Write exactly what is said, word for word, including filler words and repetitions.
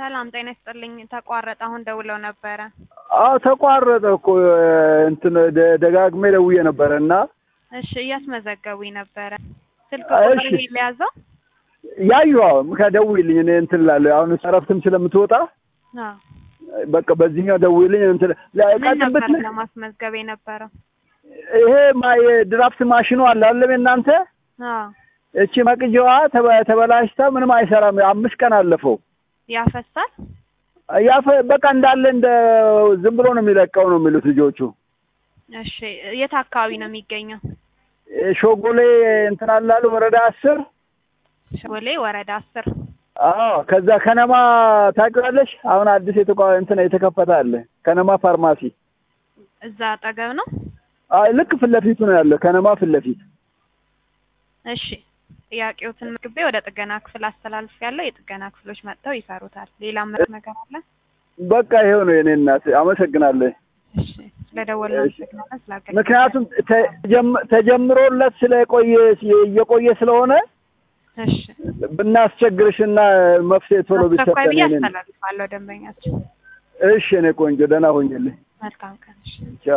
ሰላም ጤና ይስጥልኝ ተቋረጠ አሁን ደውለው ነበር አዎ ተቋረጠ እኮ እንትን ደጋግሜ ደውዬ ነበርና እሺ ያስመዘገቡኝ ነበር ስልክ ቁጥር ይያዘው ያዩው ከደውይልኝ እኔ እንትን ላለው አሁን ሰረፍትም ስለምትወጣ አዎ በቃ በዚህኛው ደውይልኝ እንትን ለቀጥብት ለማስመዝገብ የነበረው ይሄ ማይ ድራፍት ማሽኑ አለ አይደል እናንተ አዎ እቺ መቅጃዋ ተበላሽታ ምንም አይሰራም አምስት ቀን አለፈው ያፈሳል ያፈ በቃ እንዳለ እንደ ዝም ብሎ ነው የሚለቀው ነው የሚሉት ልጆቹ እሺ የት አካባቢ ነው የሚገኘው ሾጎሌ እንትን አላሉ ወረዳ አስር ሾጎሌ ወረዳ አስር አዎ ከዛ ከነማ ታውቂዋለሽ አሁን አዲስ የተቋ እንትን የተከፈተ አለ ከነማ ፋርማሲ እዛ አጠገብ ነው አይ ልክ ፍለፊቱ ነው ያለው ከነማ ፍለፊት እሺ ጥያቄዎትን ምግቤ ወደ ጥገና ክፍል አስተላልፍ ያለው የጥገና ክፍሎች መጥተው ይሰሩታል ሌላ ምንም ነገር አለ በቃ ይሄው ነው የኔ እናት አመሰግናለሁ እሺ ስለደወልን አመሰግናለሁ ስላገኘ ምክንያቱም ተጀምሮለት ስለቆየ የቆየ ስለሆነ እሺ ብናስቸግርሽና መፍትሄ ቶሎ ቢሰጠን እኔ አስተላልፋለሁ ደንበኛችን እሺ እኔ ቆንጆ ደህና ሆኝልኝ መልካም ቀን እሺ